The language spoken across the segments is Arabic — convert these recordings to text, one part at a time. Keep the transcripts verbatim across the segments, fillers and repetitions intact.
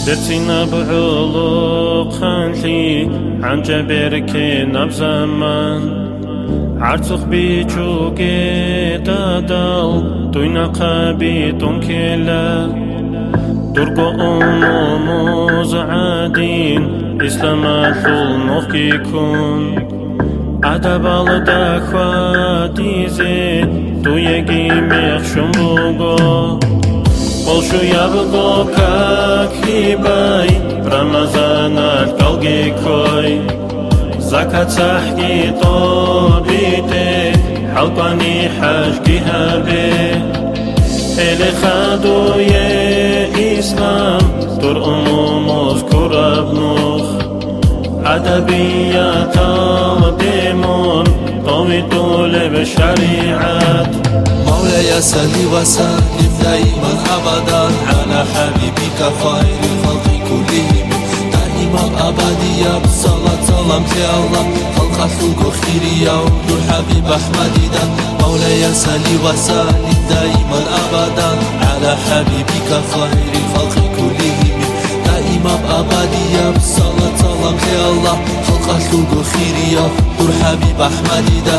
درتنا بعلوق خانلي عن جبرك نبزمان عرتخ بيچوكي تادال دوينا قابي تنكلا درقو أموموز عادين إسلامات المخي كون عدب على خواتيزي تو يجي مخشم بوغو قولشو يابغو كاكيباي رمضان الكالجي كوي زكاة سحكي طوبيتي حلقاني حاجكي هابي إلي خادو يا إسلام دور أموموز كورابنوخ عدبية طالبيمون قومي طول بشريعات مولاي صلي وسلم دائما أبدا على حبيبك خير الخلق كلهم دائما أبديا بالصلاة سلام يا الله خلق الخلق خير يوم نور حبيب أحمد دا مولاي صلي وسلم دائما أبدا على حبيبك خير الخلق كلهم دائما أبديا بالصلاة سلام يا الله خلق الخلق خير يوم نور حبيب أحمد دا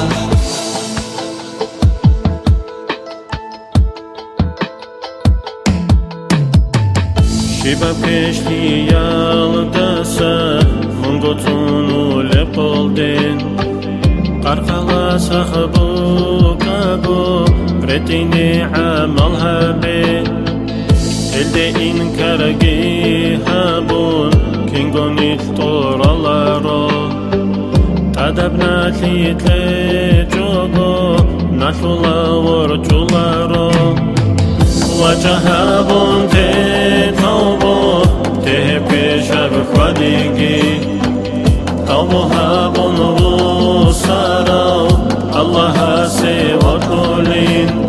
شباب كشتي يالداسا منغوتونو لبولدين قرقلا سخبو كابو بريتيني عملها بي الدي إنكارجي هابون كينغوني تورالارو تادبنا تليتلي جوغو ناشولا ورجولارو وجهابون توبو تهبيشا بخواديكي توبو هابون روسارو الله سيوا كولين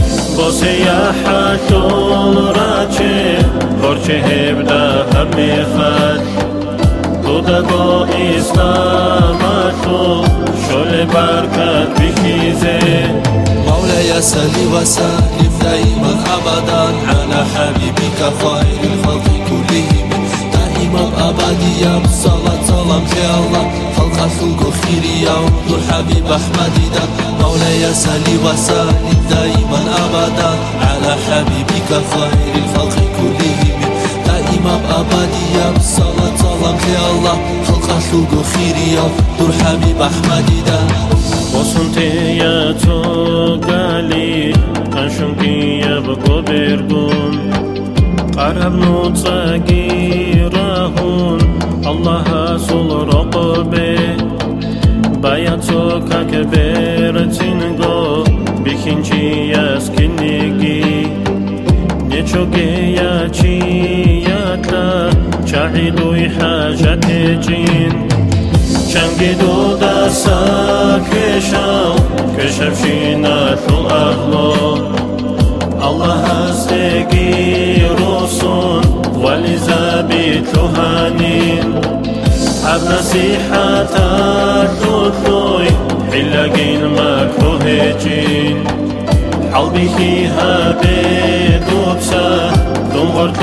بسياحة راجي برشي هبدا هميخات توداغو إسلاماتو شول بركات بخيزي مولاي صلي وسلم دائما أبدا على حبيبك خير الخلق كلهم دائما أبديا بالصلاة سلام يا الله خلق الخلق خير يوم نور حبيب أحمد دا مولاي صلي وسلم دائما أبدا على حبيبك خير الخلق كلهم دائما أبديا بالصلاة سلام يا الله خلق الخلق خير يوم نور حبيب أحمد دا وصنتي تو قالي أنشنكي يبقو بيرقون قرب نوتساقي راهون الله سول رقبي باياتو كاكبير تنغو بخنجي يسكنيكي نيچوكي ياتي ياتلا شاعدو حاجة جين شنقي دودا ساكشاو كشفشينا ثل أهلو الله استيقي رسول ولزابي تهانين حب نصيحة تثلثوي حلاقين مكروه جين حلبي فيها بدوبسة دمغرت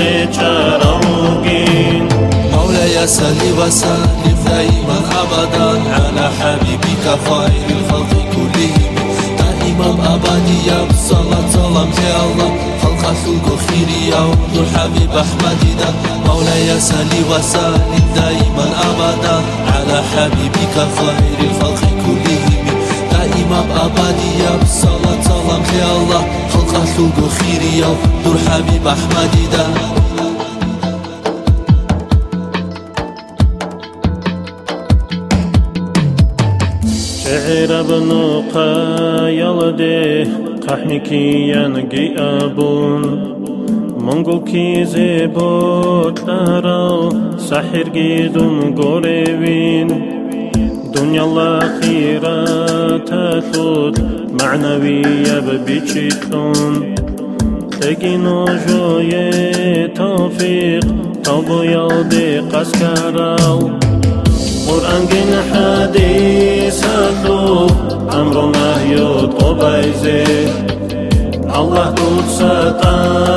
جاروقين مولاي صلي وسلم دائما أبدا على حبيبك خير الخلق كلهم دائما أبديا بالصلاة سلام يا الله خلق الخلق خير يوم نور حبيب أحمد دا مولاي صلي وسلم دائما أبدا على حبيبك خير الخلق كلهم دائما أبديا بالصلاة سلام يا الله خلق الخلق خير يوم نور حبيب أحمد دا شعر ابن قايلده قحنكي ينقي أبون منقو كيزي بوتلارو سحر قيدون قريبين دنيا الأخيرة تثوت معنوية ببيتشيتلون تجينو جوية توفيق توبو يلدي قسكراو قرآن جن حديث أخو أمر نهي طبيزي الله تبسط